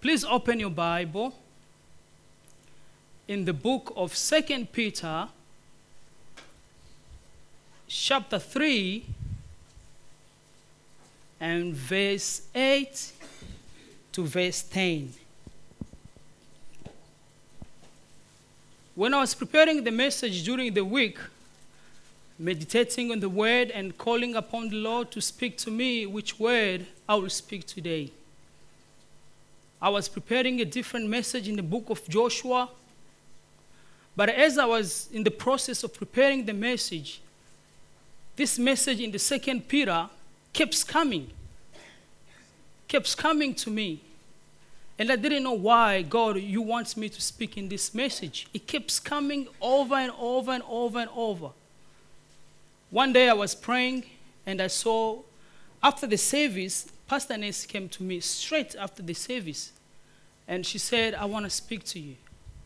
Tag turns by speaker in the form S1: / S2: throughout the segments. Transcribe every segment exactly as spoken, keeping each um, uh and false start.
S1: Please open your Bible in the book of Second Peter, chapter three, and verse eight to verse ten. When I was preparing the message during the week, meditating on the word and calling upon the Lord to speak to me which word I will speak today, I was preparing a different message in the book of Joshua. But as I was in the process of preparing the message, this message in the Second Peter keeps coming, keeps coming to me. And I didn't know why, God, you want me to speak in this message. It keeps coming over and over and over and over. One day I was praying and I saw, after the service, Pastor Nancy came to me straight after the service. And she said, I want to speak to you.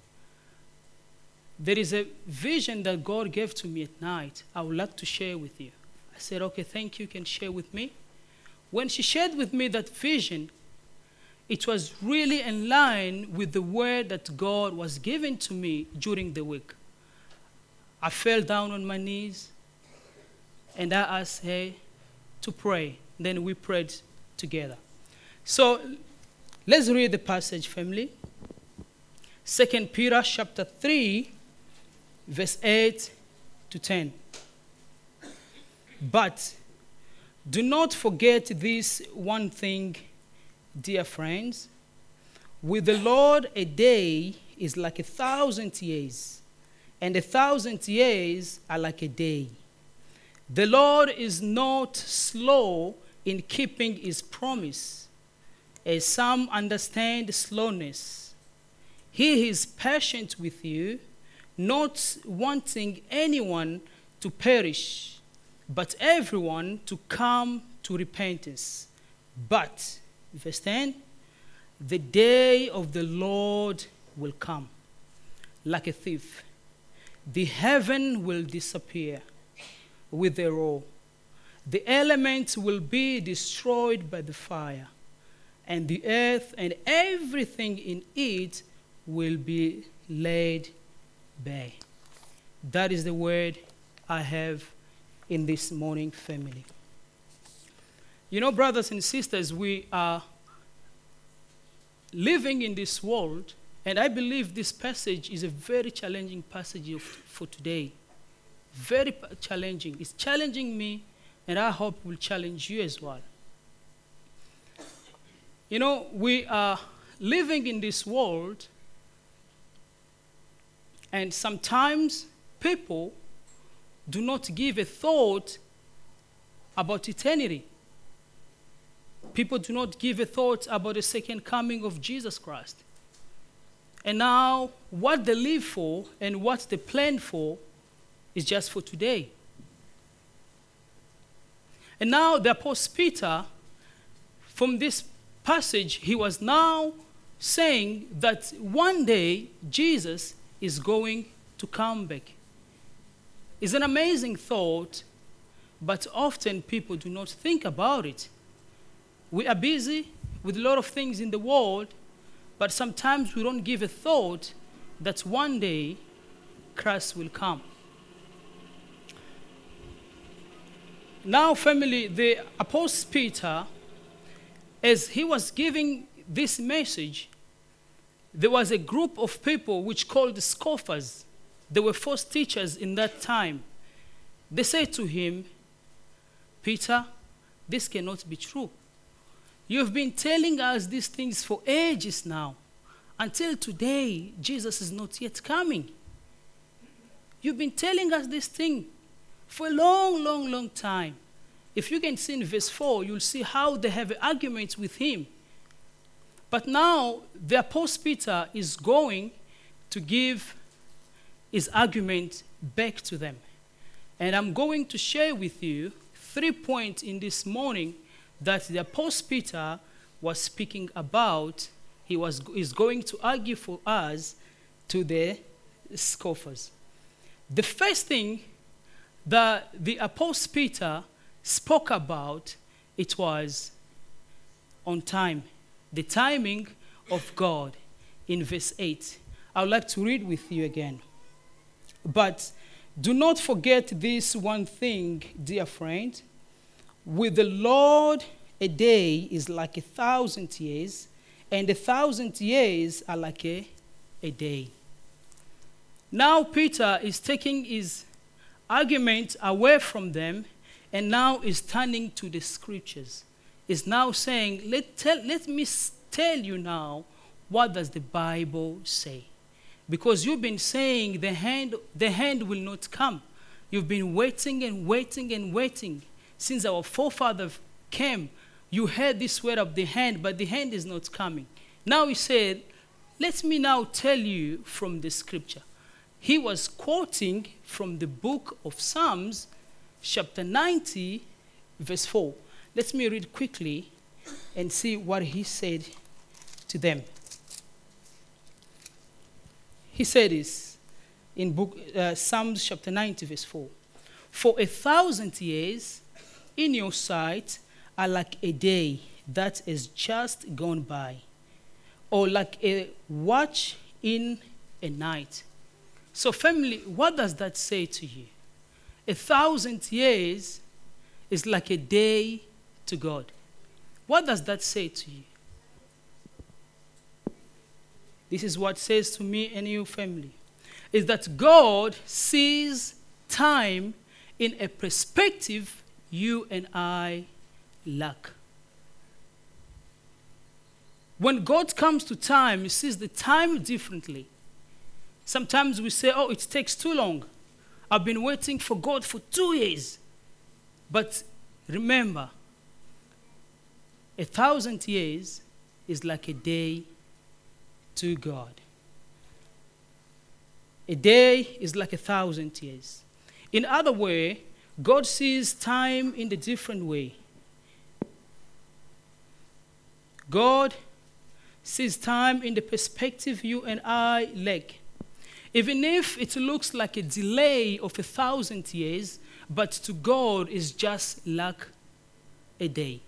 S1: There is a vision that God gave to me at night. I would like to share with you. I said, okay, thank you, you can share with me. When she shared with me that vision, it was really in line with the word that God was giving to me during the week. I fell down on my knees and I asked her to pray. Then we prayed together. So let's read the passage, family. Second Peter chapter three, verse eight to ten. But do not forget this one thing, dear friends. With the Lord, a day is like a thousand years, and a thousand years are like a day. The Lord is not slow in keeping his promise, as some understand slowness. He is patient with you, not wanting anyone to perish, but everyone to come to repentance. But, verse ten, the day of the Lord will come like a thief. The heaven will disappear with a roar. The elements will be destroyed by the fire, and the earth and everything in it will be laid bare. That is the word I have in this morning, family. You know, brothers and sisters, we are living in this world, and I believe this passage is a very challenging passage of, for today. Very challenging. It's challenging me, and I hope it will challenge you as well. You know, we are living in this world, and sometimes people do not give a thought about eternity. People do not give a thought about the second coming of Jesus Christ. And now, what they live for and what they plan for is just for today. And now, the Apostle Peter, from this passage, he was now saying that one day Jesus is going to come back. It's an amazing thought, but often people do not think about it. We are busy with a lot of things in the world, but sometimes we don't give a thought that one day Christ will come. Now, family, the Apostle Peter, as he was giving this message, there was a group of people which called the scoffers. They were false teachers in that time. They said to him, Peter, this cannot be true. You've been telling us these things for ages now. Until today, Jesus is not yet coming. You've been telling us this thing for a long, long, long time. If you can see in verse four, you'll see how they have arguments with him. But now, the Apostle Peter is going to give his argument back to them. And I'm going to share with you three points in this morning that the Apostle Peter was speaking about. He was is going to argue for us to the scoffers. The first thing that the Apostle Peter spoke about, it was on time. The timing of God in verse eight. I would like to read with you again. But do not forget this one thing, dear friend. With the Lord, a day is like a thousand years, and a thousand years are like a, a day. Now Peter is taking his argument away from them, and now is turning to the scriptures. Is now saying, let, tell, let me tell you now, what does the Bible say? Because you've been saying the hand, the hand will not come. You've been waiting and waiting and waiting. Since our forefathers came, you heard this word of the hand, but the hand is not coming. Now he said, let me now tell you from the scripture. He was quoting from the book of Psalms, chapter ninety, verse four. Let me read quickly and see what he said to them. He said this in book uh, Psalms chapter ninety, verse four. For a thousand years in your sight are like a day that is just gone by, or like a watch in a night. So family, what does that say to you? A thousand years is like a day to God. What does that say to you? This is what it says to me and you, family. Is that God sees time in a perspective you and I lack. When God comes to time, he sees the time differently. Sometimes we say, oh, it takes too long. I've been waiting for God for two years. But remember, a thousand years is like a day to God. A day is like a thousand years. In other words, God sees time in a different way. God sees time in the perspective you and I lack. Even if it looks like a delay of a thousand years, but to God is just like a day.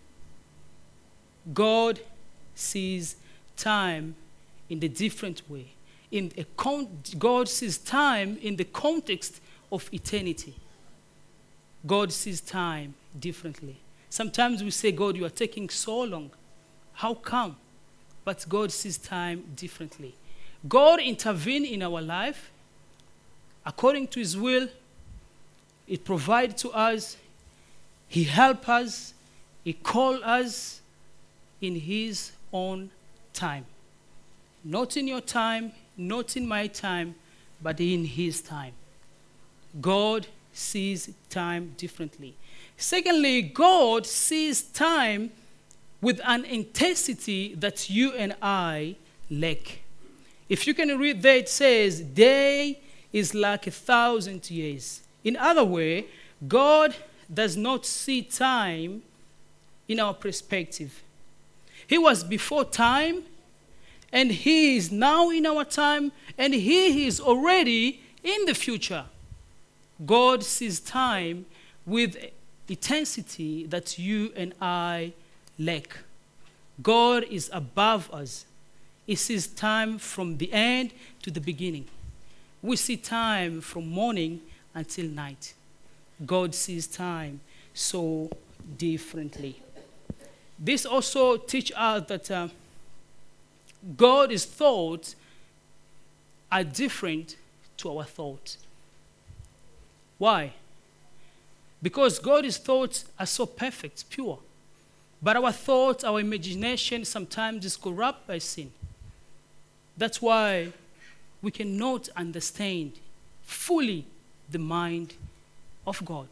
S1: God sees time in a different way. In a con- God sees time in the context of eternity. God sees time differently. Sometimes we say, God, you are taking so long. How come? But God sees time differently. God intervenes in our life according to his will. It provides to us. He helps us. He calls us in his own time. Not in your time, not in my time, but in his time. God sees time differently. Secondly, God sees time with an intensity that you and I lack. If you can read there, it says, day is like a thousand years. In other words, God does not see time in our perspective. He was before time, and he is now in our time, and he is already in the future. God sees time with intensity that you and I lack. God is above us. He sees time from the end to the beginning. We see time from morning until night. God sees time so differently. This also teaches us that uh, God's thoughts are different to our thoughts. Why? Because God's thoughts are so perfect, pure. But our thoughts, our imagination sometimes is corrupt by sin. That's why we cannot understand fully the mind of God.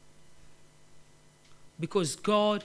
S1: Because God,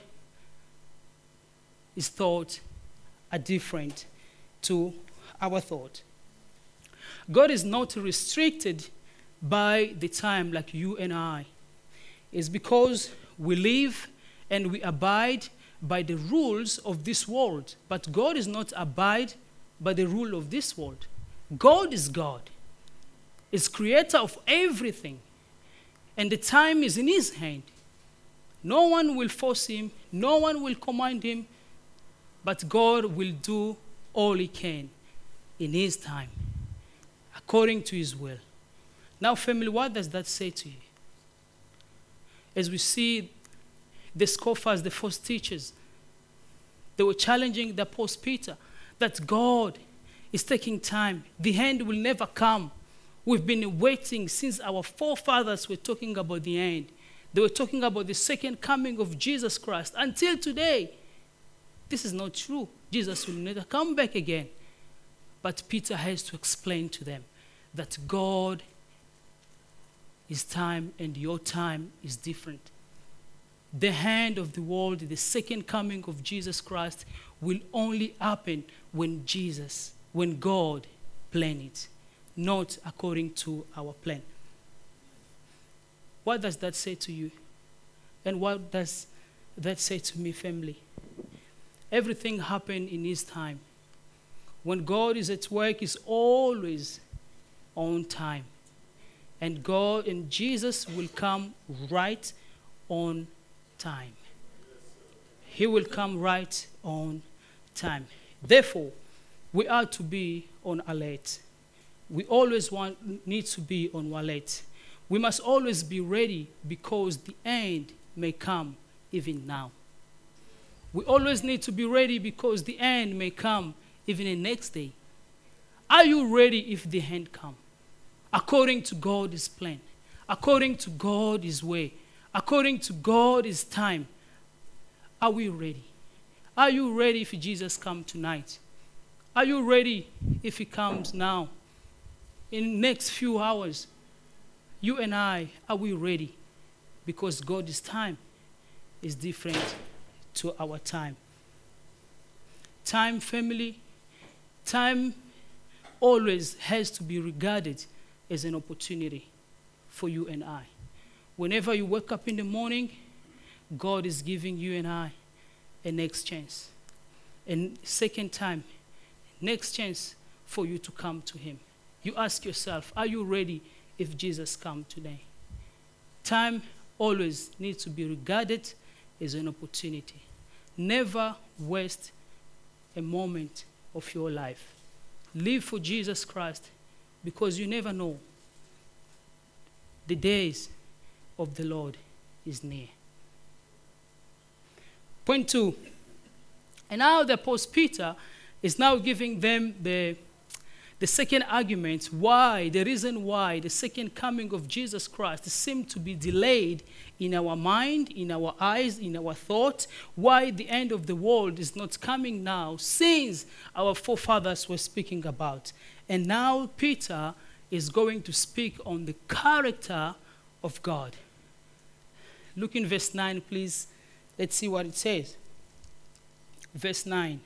S1: his thoughts are different to our thought. God is not restricted by the time like you and I. It's because we live and we abide by the rules of this world. But God is not abide by the rule of this world. God is God. Is creator of everything. And the time is in his hand. No one will force him. No one will command him. But God will do all he can in his time, according to his will. Now, family, what does that say to you? As we see the scoffers, the false teachers, they were challenging the Apostle Peter that God is taking time. The end will never come. We've been waiting since our forefathers were talking about the end. They were talking about the second coming of Jesus Christ. Until today, this is not true. Jesus will never come back again. But Peter has to explain to them that God, his time and your time is different. The end of the world, the second coming of Jesus Christ, will only happen when Jesus, when God planned it, not according to our plan. What does that say to you? And what does that say to me, family? Everything happened in his time. When God is at work, he's always on time. And God and Jesus will come right on time. He will come right on time. Therefore, we are to be on alert. We always want, need to be on alert. We must always be ready because the end may come even now. We always need to be ready because the end may come even the next day. Are you ready if the end comes? According to God's plan, according to God's way, according to God's time, are we ready? Are you ready if Jesus comes tonight? Are you ready if he comes now? In the next few hours, you and I, are we ready? Because God's time is different to our time. Time, family, time always has to be regarded as an opportunity for you and I. Whenever you wake up in the morning, God is giving you and I a next chance. And second time, next chance for you to come to him. You ask yourself, are you ready if Jesus comes today? Time always needs to be regarded as an opportunity. Never waste a moment of your life. Live for Jesus Christ because you never know. The days of the Lord is near. Point two. And now the Apostle Peter is now giving them the, the second argument why, the reason why the second coming of Jesus Christ seemed to be delayed in our mind, in our eyes, in our thought, why the end of the world is not coming now, since our forefathers were speaking about. And now Peter is going to speak on the character of God. Look in verse nine, please. Let's see what it says. Verse nine.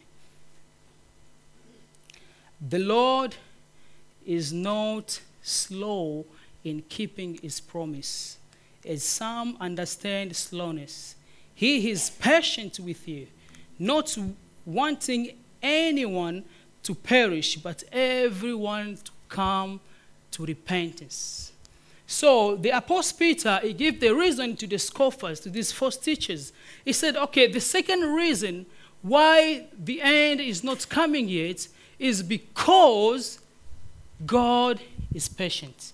S1: The Lord is not slow in keeping his promise, as some understand slowness. He is patient with you, not wanting anyone to perish, but everyone to come to repentance. So the Apostle Peter, he gave the reason to the scoffers, to these false teachers. He said, okay, the second reason why the end is not coming yet is because God is patient.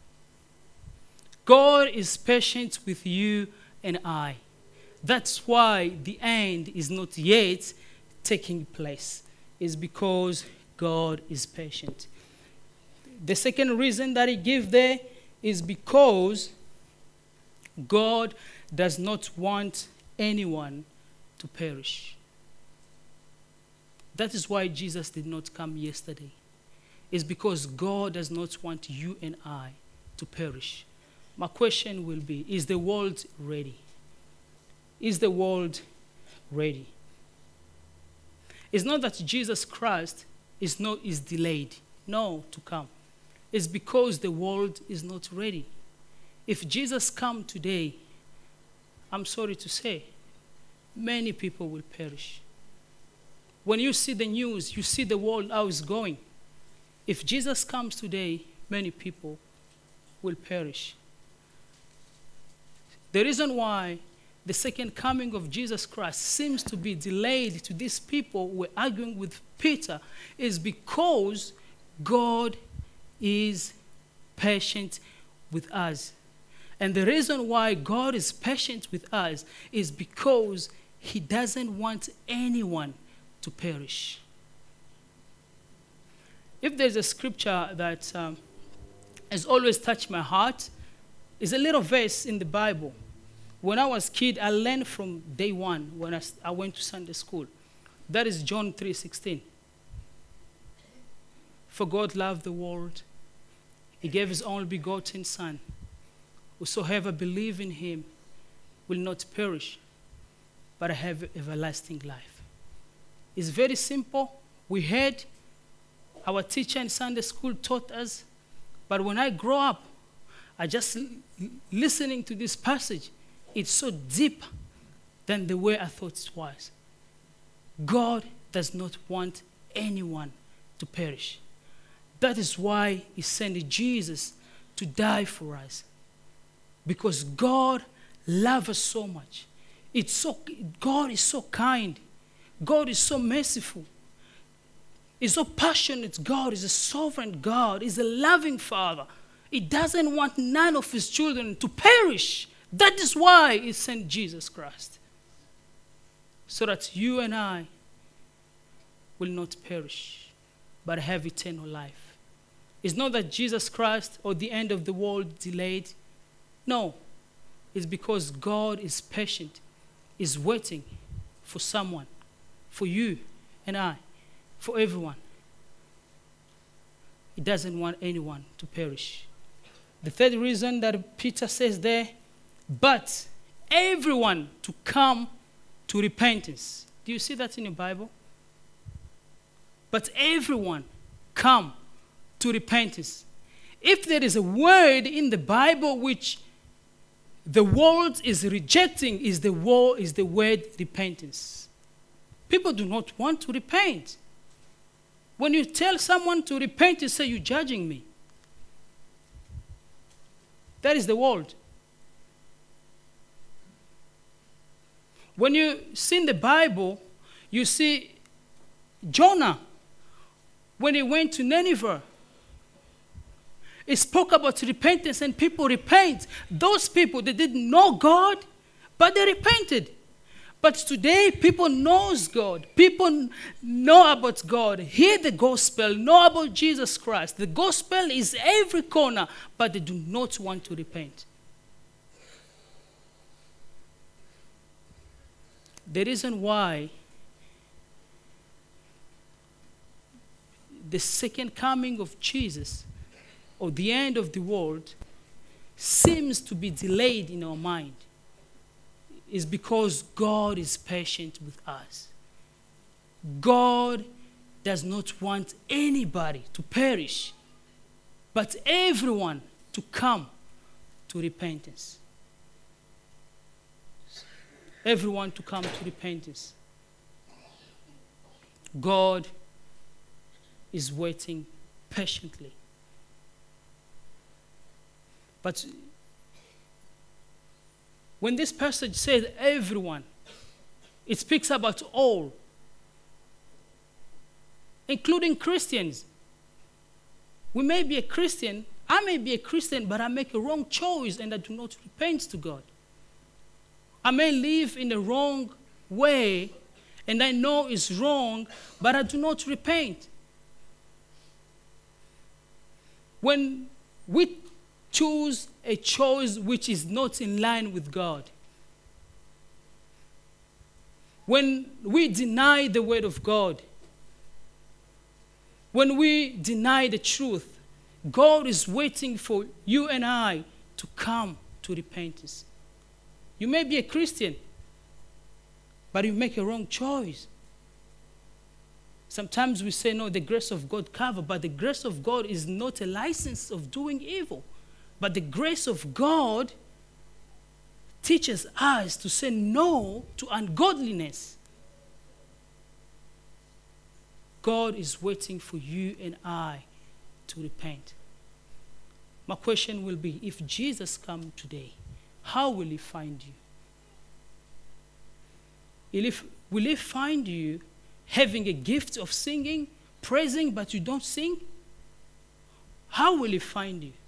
S1: God is patient with you and I. That's why the end is not yet taking place. It's because God is patient. The second reason that he gave there is because God does not want anyone to perish. That is why Jesus did not come yesterday. It's because God does not want you and I to perish. My question will be, is the world ready? Is the world ready? It's not that Jesus Christ is not is delayed, no, to come. It's because the world is not ready. If Jesus come today, I'm sorry to say, many people will perish. When you see the news, you see the world how it's going. If Jesus comes today, many people will perish. The reason why the second coming of Jesus Christ seems to be delayed to these people who were arguing with Peter is because God is patient with us. And the reason why God is patient with us is because he doesn't want anyone to perish. If there's a scripture that um, has always touched my heart, it's a little verse in the Bible. When I was a kid, I learned from day one when I, I went to Sunday school. That is John three sixteen. For God loved the world, he gave his only begotten Son. Whosoever believe in him will not perish, but have everlasting life. It's very simple. We heard our teacher in Sunday school taught us, but when I grow up, I just l- listening to this passage, it's so deep than the way I thought it was. God does not want anyone to perish. That is why he sent Jesus to die for us. Because God loves us so much. It's so, God is so kind. God is so merciful. He's so passionate. God is a sovereign God. He's a loving Father. He doesn't want none of his children to perish. That is why he sent Jesus Christ. So that you and I will not perish, but have eternal life. It's not that Jesus Christ or the end of the world delayed. No, it's because God is patient, is waiting for someone, for you and I, for everyone. He doesn't want anyone to perish. The third reason that Peter says there, but everyone to come to repentance. Do you see that in your Bible? But everyone come to repentance. If there is a word in the Bible which the world is rejecting, is the word, is the word repentance. People do not want to repent. When you tell someone to repent, you say, you're judging me. That is the world. When you see in the Bible, you see Jonah, when he went to Nineveh, he spoke about repentance and people repent. Those people, they didn't know God, but they repented. But today, people knows God. People know about God, hear the gospel, know about Jesus Christ. The gospel is every corner, but they do not want to repent. The reason why the second coming of Jesus or the end of the world seems to be delayed in our mind is because God is patient with us. God does not want anybody to perish, but everyone to come to repentance. Everyone to come to repentance. God is waiting patiently. But when this passage says everyone, it speaks about all, including Christians. We may be a Christian, I may be a Christian, but I make a wrong choice and I do not repent to God. I may live in the wrong way and I know it's wrong, but I do not repent. When we choose a choice which is not in line with God, when we deny the word of God, when we deny the truth, God is waiting for you and I to come to repentance. You may be a Christian, but you make a wrong choice. Sometimes we say, no, the grace of God covers, but the grace of God is not a license of doing evil. But the grace of God teaches us to say no to ungodliness. God is waiting for you and I to repent. My question will be, if Jesus comes today, how will he find you? If, will He find you having a gift of singing, praising, but you don't sing? How will He find you?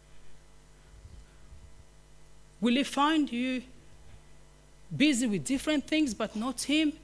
S1: Will He find you busy with different things but not Him?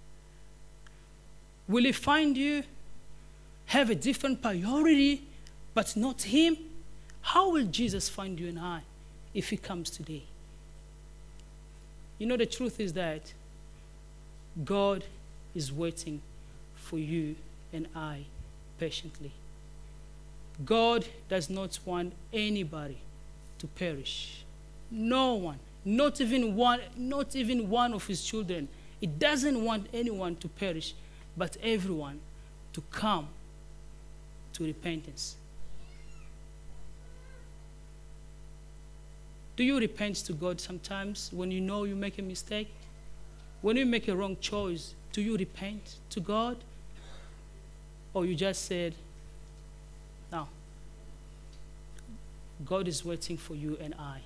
S1: Will He find you have a different priority but not Him? How will Jesus find you and I if He comes today? You know, the truth is that God is waiting for you and I patiently. God does not want anybody to perish. No one, not even one, not even one of His children. He doesn't want anyone to perish, but everyone to come to repentance. Do you repent to God sometimes when you know you make a mistake? When you make a wrong choice, do you repent to God? Or you just said, no, God is waiting for you and I.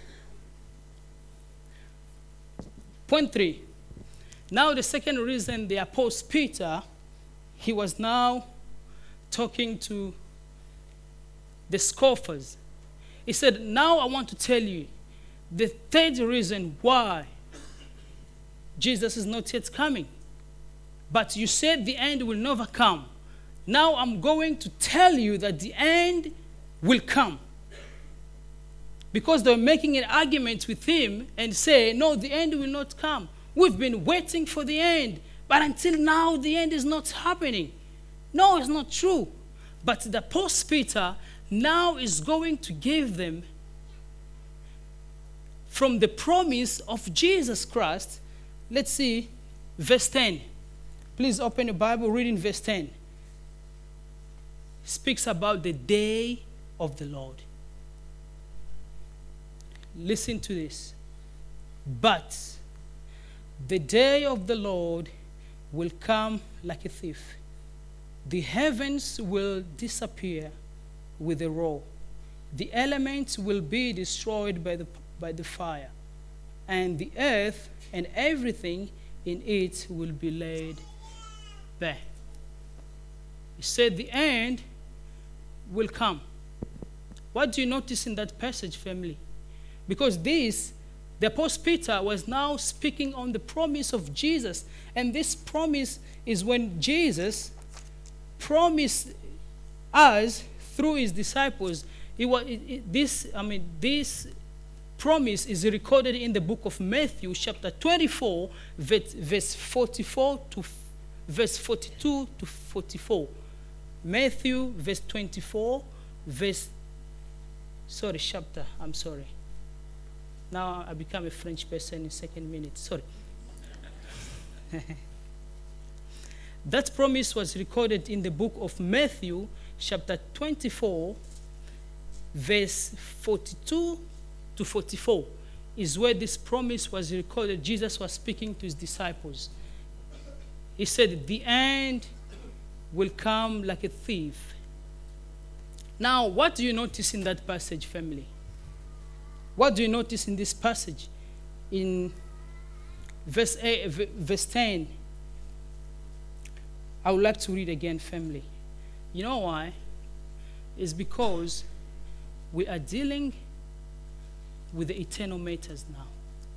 S1: Point three. Now the second reason the Apostle Peter, he was now talking to the scoffers. He said, now I want to tell you the third reason why Jesus is not yet coming. But you said the end will never come. Now I'm going to tell you that the end will come. Because they're making an argument with him and say, no, the end will not come. We've been waiting for the end. But until now, the end is not happening. No, it's not true. But the Apostle Peter now is going to give them from the promise of Jesus Christ. Let's see, verse ten. Please open the Bible, read in verse ten. Speaks about the day of the Lord. Listen to this. But the day of the Lord will come like a thief. The heavens will disappear with a roar. The elements will be destroyed by the, by the fire. And the earth and everything in it will be laid bare. He said the end will come. What do you notice in that passage, family? Because this, the Apostle Peter was now speaking on the promise of Jesus. And this promise is when Jesus promised us through his disciples. It was, it, it, this, I mean, this promise is recorded in the book of Matthew, chapter twenty-four, verse forty-four to verse forty-two to forty-four. Matthew, verse twenty-four, verse, sorry, chapter, I'm sorry. Now I become a French person in second minute, sorry. That promise was recorded in the book of Matthew, chapter twenty-four, verse forty-two to forty-four, is where this promise was recorded. Jesus was speaking to his disciples. He said, the end will come like a thief. Now, what do you notice in that passage, family? What do you notice in this passage? In verse eight, verse ten, I would like to read again, family. You know why? It's because we are dealing with the eternal matters now.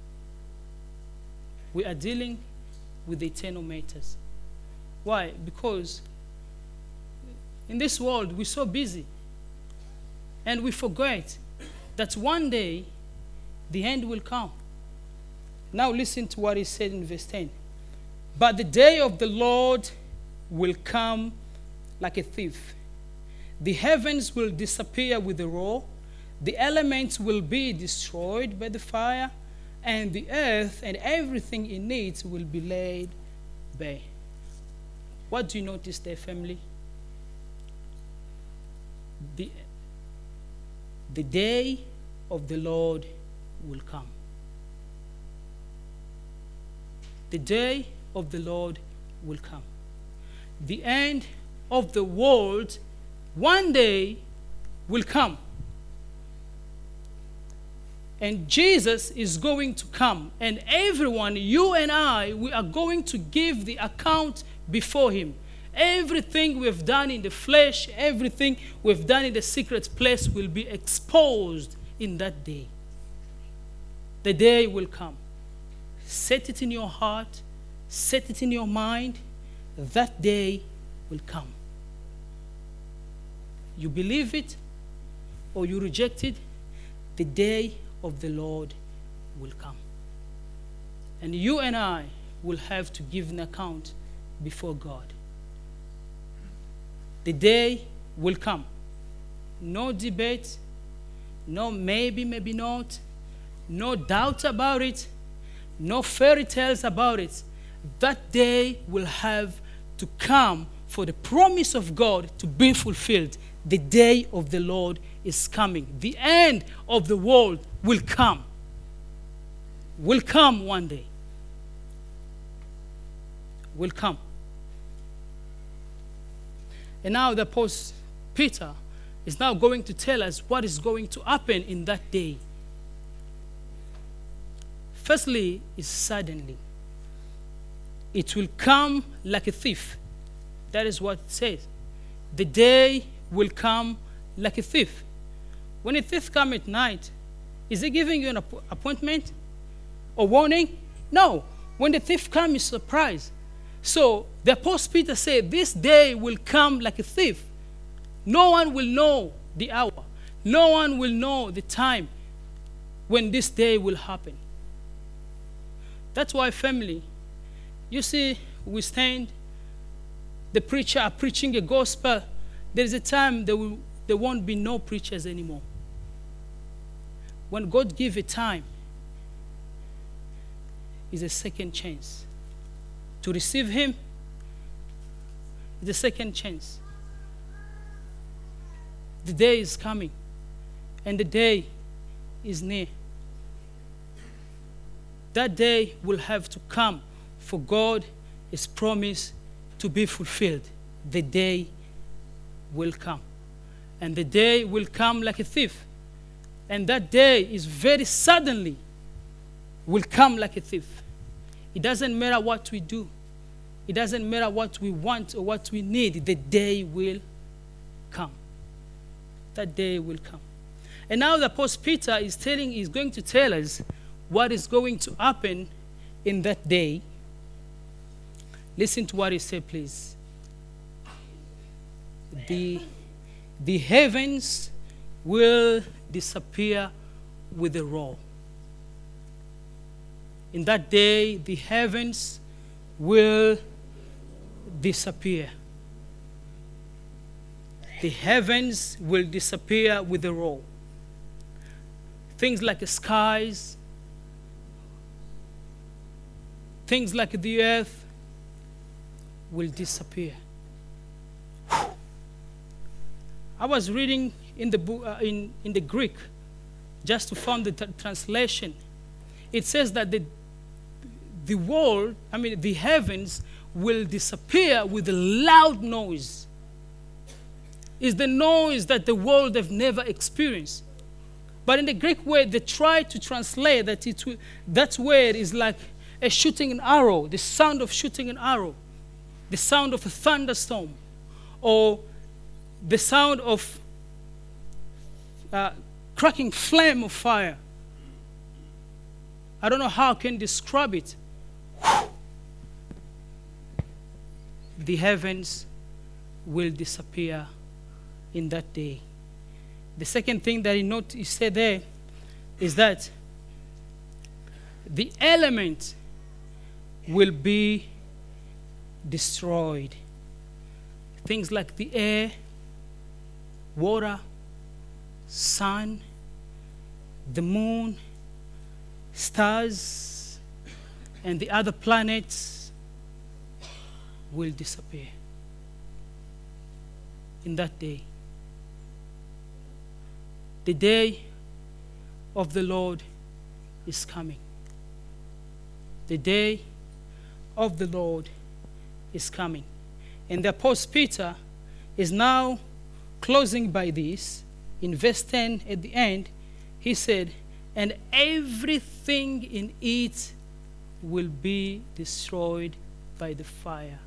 S1: We are dealing with the eternal matters. Why? Because in this world, we're so busy. And we forget that one day, the end will come. Now listen to what he said in verse ten. But the day of the Lord will come like a thief. The heavens will disappear with a roar. The elements will be destroyed by the fire. And the earth and everything in it will be laid bare. What do you notice there, family? The, the day of the Lord will come. The day of the Lord will come. The end of the world one day will come. And Jesus is going to come. And everyone, you and I, we are going to give the account before him. Everything we've done in the flesh, everything we've done in the secret place will be exposed in that day. The day will come. Set it in your heart. Set it in your mind. That day will come. You believe it or you reject it, the day of the Lord will come. And you and I will have to give an account before God. The day will come. No debate, no maybe, maybe not, no doubt about it, no fairy tales about it. That day will have to come for the promise of God to be fulfilled. The day of the Lord is coming. The end of the world will come. Will come one day. Will come. And now the Apostle Peter is now going to tell us what is going to happen in that day. Firstly, is suddenly. It will come like a thief. That is what it says. The day will come like a thief. When a thief comes at night, is he giving you an app- appointment or warning? No. When the thief comes, he's surprised. So the Apostle Peter said, this day will come like a thief. No one will know the hour. No one will know the time when this day will happen. That's why, family, you see, we stand, the preacher are preaching a gospel. There is a time there, will, there won't be no preachers anymore. When God gives a time, is a second chance. To receive him is a second chance. The day is coming, and the day is near. That day will have to come, for God is promised to be fulfilled. The day will come. And the day will come like a thief. And that day is very suddenly will come like a thief. It doesn't matter what we do. It doesn't matter what we want or what we need. The day will come. That day will come. And now the Apostle Peter is telling, is going to tell us what is going to happen in that day. Listen to what he said, please. The, the heavens will disappear with a roar. In that day, the heavens will disappear. The heavens will disappear with a roar. Things like the skies, things like the earth will disappear. I was reading in the book, uh, in, in the Greek, just to find the t- translation. It says that the the world, I mean the heavens, will disappear with a loud noise. It's the noise that the world have never experienced. But in the Greek word, they try to translate that it will, that word is like a shooting an arrow, the sound of shooting an arrow, the sound of a thunderstorm, or the sound of uh, cracking flame of fire. I don't know how I can describe it. The heavens will disappear in that day. The second thing that he note he said there is that the element will be destroyed. Things like the air, water, sun, the moon, stars, and the other planets will disappear in that day. The day of the Lord is coming. The day of the Lord is coming. And the Apostle Peter is now closing by this. In verse ten at the end, he said, and everything in it will be destroyed by the fire.